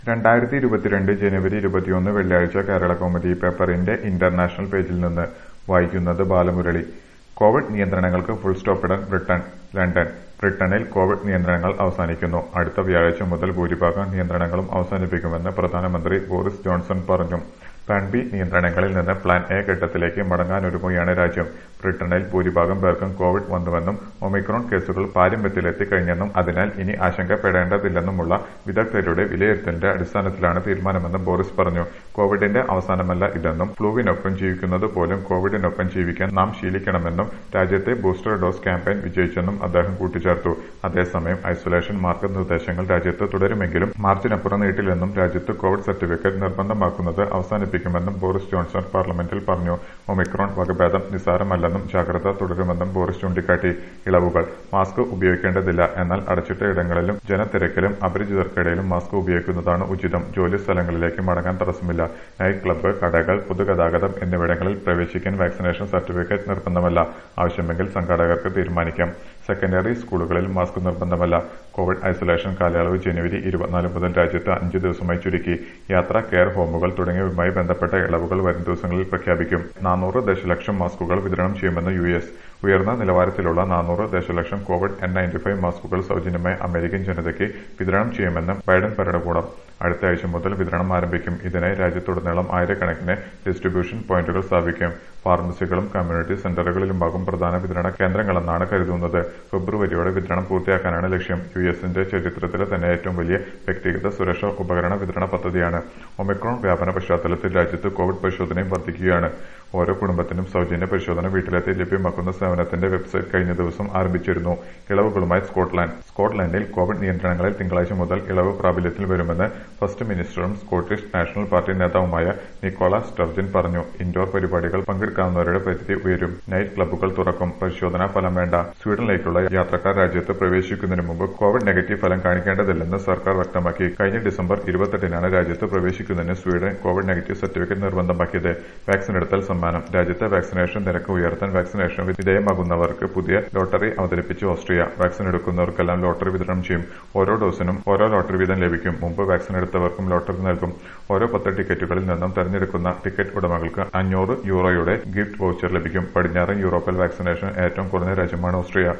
2022 ജനുവരി 21 വെള്ളിയാഴ്ച കേരളകൗമുദി പേപ്പറിന്റെ ഇന്റർനാഷണൽ പേജിൽ നിന്ന് വായിക്കുന്നത് ബാലമുരളി. കോവിഡ് നിയന്ത്രണങ്ങൾക്ക് ഫുൾ സ്റ്റോപ്പിടാൻ ബ്രിട്ടൻ. ലണ്ടൻ. ബ്രിട്ടനിൽ കോവിഡ് നിയന്ത്രണങ്ങൾ അവസാനിക്കുന്നു. അടുത്ത വ്യാഴാഴ്ച മുതൽ ഭൂരിഭാഗം നിയന്ത്രണങ്ങളും അവസാനിപ്പിക്കുമെന്ന് പ്രധാനമന്ത്രി ബോറിസ് ജോൺസൺ പറഞ്ഞു. പ്ലാൻ ബി നിയന്ത്രണങ്ങളിൽ നിന്ന് പ്ലാൻ എ ഘട്ടത്തിലേക്ക് മടങ്ങാനൊരുങ്ങുകയാണ് രാജ്യം. ബ്രിട്ടനിൽ ഭൂരിഭാഗം പേർക്കും കോവിഡ് വന്നുവെന്നും ഒമിക്രോൺ കേസുകൾ പാരമ്യത്തിലെത്തി കഴിഞ്ഞെന്നും അതിനാൽ ഇനി ആശങ്കപ്പെടേണ്ടതില്ലെന്നുമുള്ള വിദഗ്ധരുടെ വിലയിരുത്തലിന്റെ അടിസ്ഥാനത്തിലാണ് തീരുമാനമെന്നും ബോറിസ് പറഞ്ഞു. കോവിഡിന്റെ അവസാനമല്ല ഇതെന്നും ഫ്ലൂവിനൊപ്പം ജീവിക്കുന്നത് പോലും കോവിഡിനൊപ്പം ജീവിക്കാൻ നാം ശീലിക്കണമെന്നും രാജ്യത്തെ ബൂസ്റ്റർ ഡോസ് ക്യാമ്പയിൻ വിജയിച്ചെന്നും അദ്ദേഹം കൂട്ടിച്ചേർത്തു. അതേസമയം ഐസൊലേഷൻ മാർഗനിർദ്ദേശങ്ങൾ രാജ്യത്ത് തുടരുമെങ്കിലും മാർച്ചിനപ്പുറം നീട്ടില്ലെന്നും രാജ്യത്ത് കോവിഡ് സർട്ടിഫിക്കറ്റ് നിർബന്ധമാക്കുന്നത് അവസാനിപ്പിക്കുമെന്നും ബോറിസ് ജോൺസൺ പാർലമെന്റിൽ പറഞ്ഞു. ഒമിക്രോൺ വകഭേദം നിസ്സാരമല്ലെന്നും ജാഗ്രത തുടരുമെന്നും ബോറിസ് ചൂണ്ടിക്കാട്ടി. ഇളവുകൾ. മാസ്ക് ഉപയോഗിക്കേണ്ടതില്ല. എന്നാൽ അടച്ചിട്ട ഇടങ്ങളിലും ജനത്തിരക്കിലും അപരിചിതർക്കിടയിലും മാസ്ക് ഉപയോഗിക്കുന്നതാണ് ഉചിതം. ജോലി സ്ഥലങ്ങളിലേക്ക് മടങ്ങാൻ തടസ്സമില്ല. നൈറ്റ് ക്ലബ്ബ്, കടകൾ, പൊതുഗതാഗതം എന്നിവിടങ്ങളിൽ പ്രവേശിക്കാൻ വാക്സിനേഷൻ സർട്ടിഫിക്കറ്റ് നിർബന്ധമല്ല. ആവശ്യമെങ്കിൽ സംഘാടകർക്ക് തീരുമാനിക്കാം. സെക്കൻഡറി സ്കൂളുകളിൽ മാസ്ക് നിർബന്ധമല്ല. കോവിഡ് ഐസൊലേഷൻ കാലയളവ് ജനുവരി 24 മുതൽ രാജ്യത്ത് 5 ദിവസമായി ചുരുക്കി. യാത്ര, കെയർ ഹോമുകൾ തുടങ്ങിയവയുമായി ബന്ധപ്പെട്ട ഇളവുകൾ വരും ദിവസങ്ങളിൽ പ്രഖ്യാപിക്കും. 400 ദശലക്ഷം മാസ്കുകൾ വിതരണം ചെയ്യുമെന്ന് US. ഉയർന്ന നിലവാരത്തിലുള്ള 400 ദശലക്ഷം കോവിഡ് N95 മാസ്കുകൾ സൗജന്യമായി അമേരിക്കൻ ജനതയ്ക്ക് വിതരണം ചെയ്യുമെന്ന് ബൈഡൻ ഭരണകൂടം അടുത്ത ആഴ്ച മുതൽ വിതരണം ആരംഭിക്കും. ഇതിനായി രാജ്യത്തുടനീളം ആയിരക്കണക്കിന് ഡിസ്ട്രിബ്യൂഷൻ പോയിന്റുകൾ സ്ഥാപിക്കും. ഫാർമസികളും കമ്മ്യൂണിറ്റി സെന്ററുകളിലുമാകും പ്രധാന വിതരണ കേന്ദ്രങ്ങളെന്നാണ് കരുതുന്നത്. ഫെബ്രുവരിയോടെ വിതരണം പൂർത്തിയാക്കാനാണ് ലക്ഷ്യം. യുഎസിന്റെ ചരിത്രത്തിലെ തന്നെ ഏറ്റവും വലിയ വ്യക്തിഗത സുരക്ഷാ ഉപകരണ വിതരണ പദ്ധതിയാണ്. ഒമിക്രോൺ വ്യാപന പശ്ചാത്തലത്തിൽ രാജ്യത്ത് കോവിഡ് പരിശോധനയും വർദ്ധിക്കുകയാണ്. ഓരോ കുടുംബത്തിനും സൗജന്യ പരിശോധന വീട്ടിലെത്തി ലഭ്യമാക്കുന്ന സേവനത്തിന്റെ വെബ്സൈറ്റ് കഴിഞ്ഞ ദിവസം ആരംഭിച്ചിരുന്നു. ഇളവുകളുമായി സ്കോട്ട്ലാൻഡ്. സ്കോട്ട്ലൻഡിൽ കോവിഡ് നിയന്ത്രണങ്ങളിൽ തിങ്കളാഴ്ച മുതൽ ഇളവ് പ്രാബല്യത്തിൽ വരുമെന്ന് ഫസ്റ്റ് മിനിസ്റ്ററും സ്കോട്ടിഷ് നാഷണൽ പാർട്ടി നേതാവുമായ നിക്കോള സ്റ്റർജൻ പറഞ്ഞു. ഇൻഡോർ പരിപാടികൾ പങ്കെടുക്കാവുന്നവരുടെ പരിധി ഉയരും. നൈറ്റ് ക്ലബ്ബുകൾ തുറക്കും. പരിശോധനാ ഫലം വേണ്ട. സ്വീഡനിലേക്കുള്ള യാത്രക്കാർ രാജ്യത്ത് പ്രവേശിക്കുന്നതിന് മുമ്പ് കോവിഡ് നെഗറ്റീവ് ഫലം കാണിക്കേണ്ടതില്ലെന്ന് സർക്കാർ വ്യക്തമാക്കി. കഴിഞ്ഞ ഡിസംബർ 28-നാണ് രാജ്യത്ത് പ്രവേശിക്കുന്നതിന് സ്വീഡൻ കോവിഡ് നെഗറ്റീവ് സർട്ടിഫിക്കറ്റ് നിർബന്ധമാക്കിയത്. വാക്സിൻ എടുത്താൽ സമ്മാനം. രാജ്യത്തെ വാക്സിനേഷൻ നിരക്ക് ഉയർത്താൻ വാക്സിനേഷൻ വിധേയമാകുന്നവർക്ക് പുതിയ ലോട്ടറി അവതരിപ്പിച്ച് ഓസ്ട്രിയ. വാക്സിൻ എടുക്കുന്നവർക്കെല്ലാം ലോട്ടറി വിതരണം ചെയ്യും. ഓരോ ഡോസിനും ഓരോ ലോട്ടറി വീതം ലഭിക്കും. മുമ്പ് വാക്സിൻ എടുത്തവർക്കും ലോട്ടറി നൽകും. ഓരോ 10 ടിക്കറ്റുകളിൽ നിന്നും തെരഞ്ഞെടുക്കുന്ന ടിക്കറ്റ് ഉടമകൾക്ക് €500 ഗിഫ്റ്റ് വൗച്ചർ ലഭിക്കും. പടിഞ്ഞാറൻ യൂറോപ്പിൽ വാക്സിനേഷൻ ഏറ്റവും കുറഞ്ഞ രാജ്യമാണ് ഓസ്ട്രിയ.